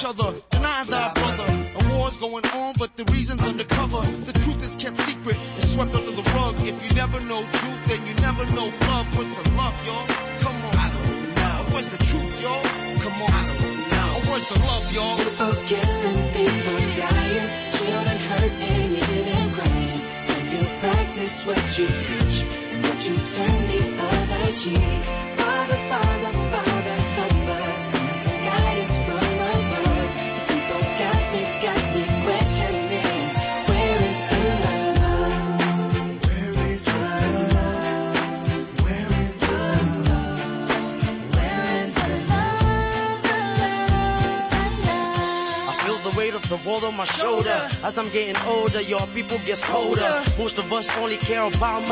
each other, deny thy brother. A war's going on, but the reason's undercover. The truth is kept secret and swept under the rug. If you never know truth, then you never know love. What's the love, y'all? Come on. I don't know. What's the truth, y'all? Come on. I don't know. What's the love, y'all? People killing, people dying, children hurt and even crying. When you practice what you preach, and what you turn the other cheek. Father, Father, Father, help us. Send some guidance from above. These people got me questioning. Where is the love? Where is the love? Where is the love? Where is the love? I feel the weight of the world on my shoulder. As I'm getting older, your people gets colder. Most of us only care about